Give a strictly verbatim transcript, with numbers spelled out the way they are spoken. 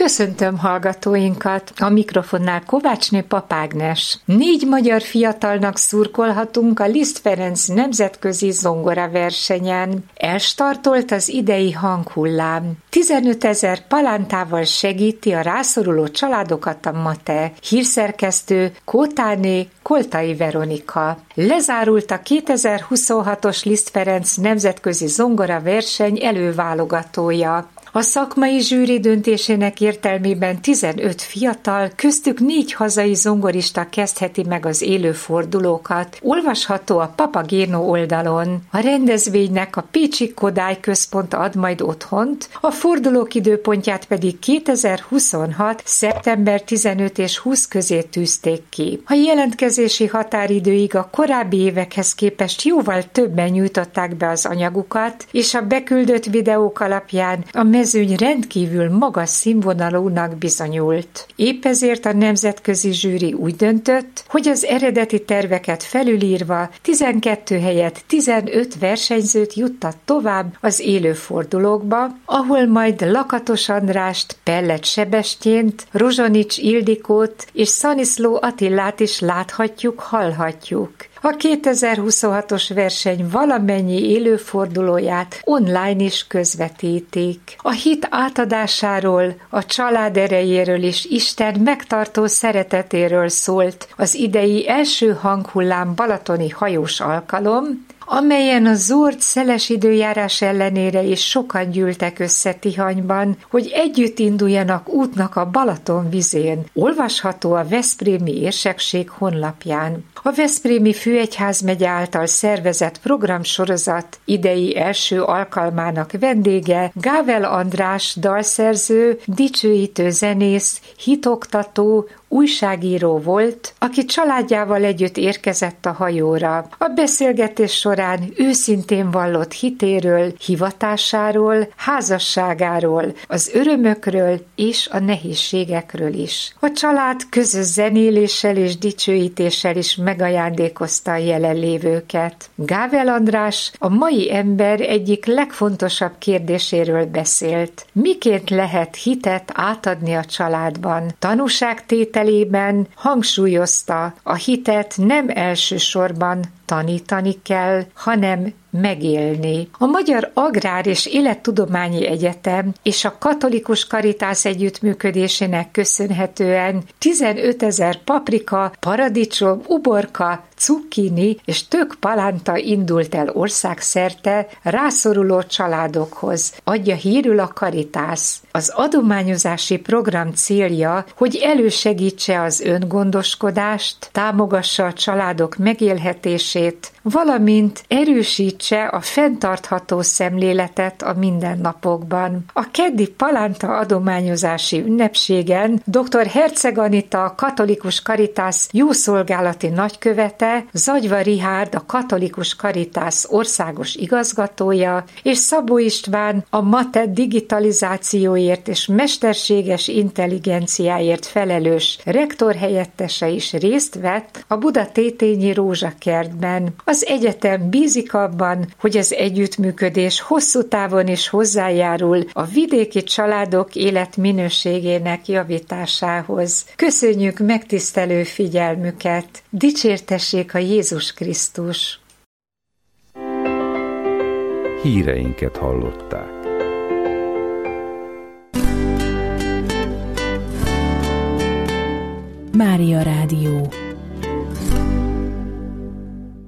Köszöntöm hallgatóinkat, a mikrofonnál Kovácsné Papágnes. Négy magyar fiatalnak szurkolhatunk a Liszt Ferenc nemzetközi zongoraversenyen. Elstartolt az idei hanghullám. tizenötezer palántával segíti a rászoruló családokat a MATE. Hírszerkesztő Kótáné Koltai Veronika. Lezárult a kétezer-huszonhatos Liszt Ferenc nemzetközi zongoraverseny előválogatója. A szakmai zsűri döntésének értelmében tizenöt fiatal, köztük négy hazai zongorista kezdheti meg az élő fordulókat. Olvasható a Papagéno oldalon. A rendezvénynek a Pécsi Kodály Központ ad majd otthont, a fordulók időpontját pedig kétezer-huszonhat. szeptember tizenöt és húsz közé tűzték ki. A jelentkezési határidőig a korábbi évekhez képest jóval többen nyújtották be az anyagukat, és a beküldött videók alapján a mezőny rendkívül magas színvonalúnak bizonyult. Épp ezért a nemzetközi zsűri úgy döntött, hogy az eredeti terveket felülírva tizenkét helyett tizenöt versenyzőt juttat tovább az élő fordulókba, ahol majd Lakatos Andrást, Pellet Sebestyént, Rozsonics Ildikót és Szaniszló Attillát is láthatjuk, hallhatjuk. A kétezer-huszonhatos verseny valamennyi élőfordulóját online is közvetítik. A hit átadásáról, a család erejéről és Isten megtartó szeretetéről szólt az idei első hanghullám balatoni hajós alkalom, amelyen a zord szeles időjárás ellenére is sokan gyűltek össze Tihanyban, hogy együtt induljanak útnak a Balaton vizén. Olvasható a Veszprémi Érsekség honlapján. A Veszprémi Főegyházmegye által szervezett programsorozat idei első alkalmának vendége Gável András dalszerző, dicsőítő zenész, hitoktató, újságíró volt, aki családjával együtt érkezett a hajóra. A beszélgetés során őszintén vallott hitéről, hivatásáról, házasságáról, az örömökről és a nehézségekről is. A család közös zenéléssel és dicsőítéssel is megajándékozta a jelenlévőket. Gável András a mai ember egyik legfontosabb kérdéséről beszélt. Miként lehet hitet átadni a családban? Tanúságtétel hangsúlyozta, a hitet nem elsősorban tanítani kell, hanem megélni. A Magyar Agrár és Élettudományi Egyetem és a Katolikus Karitász együttműködésének köszönhetően tizenötezer paprika, paradicsom, uborka, cukkini és tök palánta indult el országszerte rászoruló családokhoz, adja hírül a Karitász. Az adományozási program célja, hogy elősegítse az öngondoskodást, támogassa a családok megélhetését, valamint erősítse a fenntartható szemléletet a mindennapokban. A keddi palánta adományozási ünnepségen dr. Herceg Anita, a Katolikus Karitász jószolgálati nagykövete, Zagyva Rihárd, a Katolikus Karitász országos igazgatója, és Szabó István, a MATE digitalizációért és mesterséges intelligenciáért felelős rektor helyettese is részt vett a Buda-Tétényi Rózsakertben. Az egyetem bízik abban, hogy az együttműködés hosszú távon is hozzájárul a vidéki családok életminőségének javításához. Köszönjük megtisztelő figyelmüket! Dicsértessék a Jézus Krisztus! Híreinket hallották. Mária Rádió.